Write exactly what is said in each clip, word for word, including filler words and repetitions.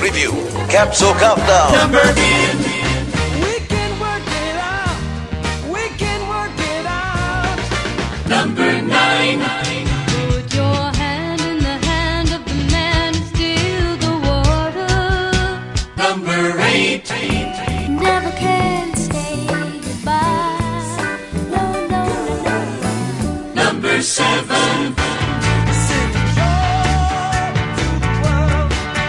Review, Capsule Countdown. Number ten. We can work it out. We can work it out. Number nine. Put your hand in the hand of the man who steals the water. Number eight. Never can say goodbye. No, no, no, no. Number seven. Sing joy to the world.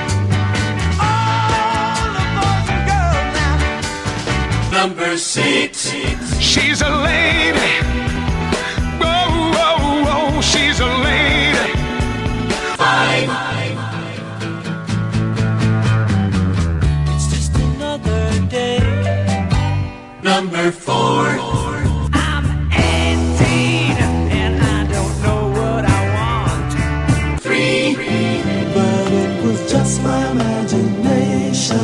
All the boys and girls now. Number six. She's a lady. Whoa, whoa, whoa, she's a lady. Five. It's just another day. Number four. I'm eighteen and I don't know what I want. Three. But it was just my imagination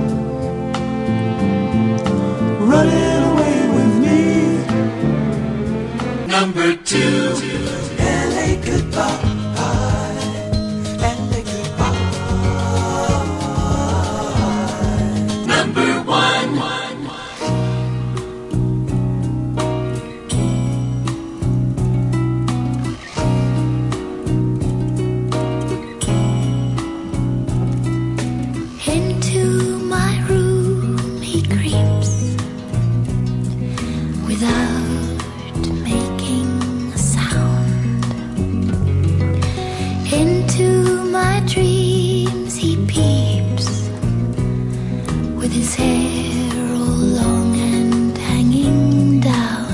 running away with me. Number two. L A goodbye, L A goodbye. Number one. Into my room he creeps without making a sound. Into my dreams he peeps with his hair all long and hanging down.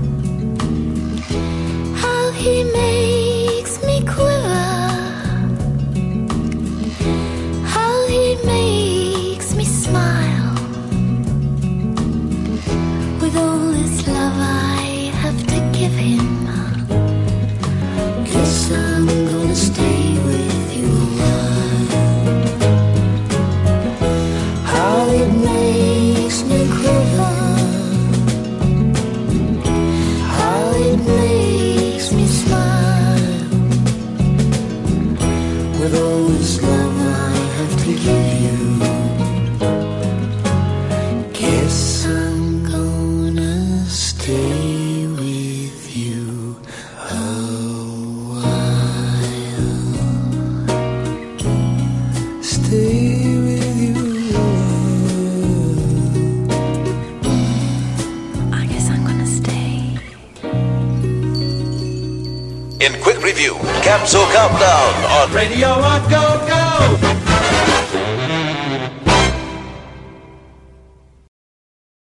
How he makes me quiver, how he makes me smile. With all this love I have to give him, guess I'm gonna stay with you a while. How it makes me quiver, how it makes me smile. With all this love I have to give you, guess I'm gonna stay with you a while. Stay with you. I guess I'm gonna stay. In Quick Review, Capsule Countdown on Radio on Go Go.